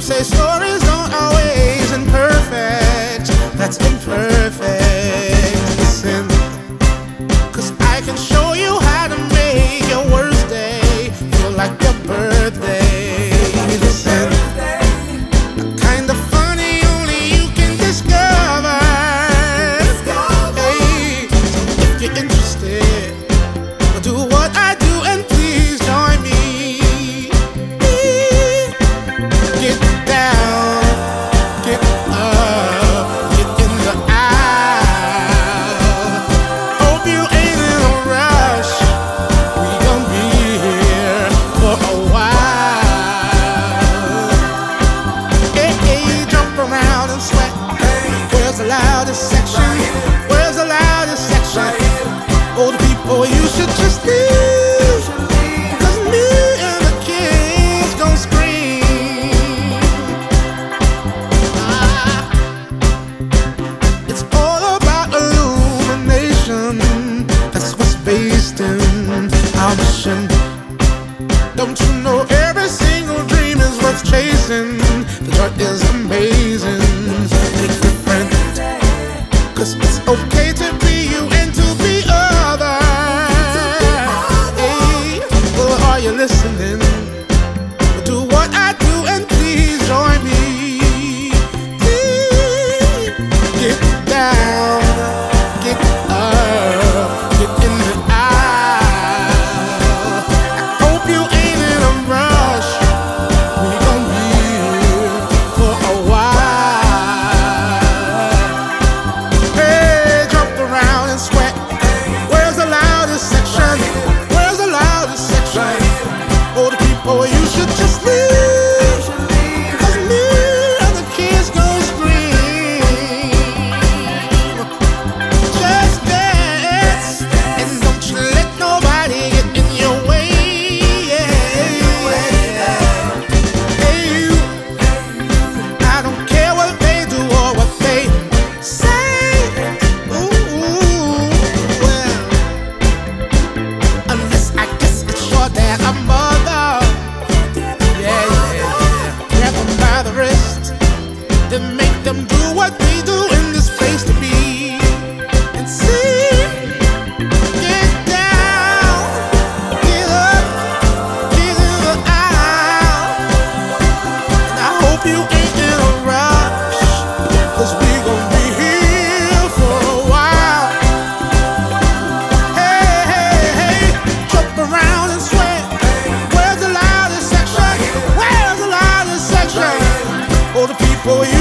say stories aren't always imperfect. That's imperfect. Listen, 'cause I can show you how to make your worst day feel like your birthday. Listen, kind of funny, only you can discover. Hey, so if you're interested, do what I do and please join me. Get down, get up, get in the aisle. Hope you ain't in a rush. We gon' be here for a while. Hey, hey, jump around and sweat. Where's the loudest section? Where's the loudest section? Older people, you should just leave, 'cause me and the kids gon' scream. It's all about illumination. That's what's based in our mission. Don't you know every single dream is worth chasing? The joy is amazing. Take your friend, 'cause it's okay to be you and to be other. Hey, well, are you listening? Do what I do and please join me. Please get down, get up, get in the aisle. I hope you ain't in a rush. We gon' be here for a while. Hey, jump around and sweat. Where's the loudest section? Where's the loudest section? Older people, you should just leave, 'cause me and the kids gon' scream. Just dance, and don't you let nobody get in your way. Hey, you, I don't care what they do or what they say. Ooh, well, unless I guess it's your dad or mother. Grab them by the wrist, then make them do what we do in this place to be. And see, get down, get up, get in the aisle. And I hope you ain't in a rush, 'cause we gon' be here for a while. Hey, hey, hey, jump around and sweat. Where's the loudest section? Where's the loudest section? Older people, you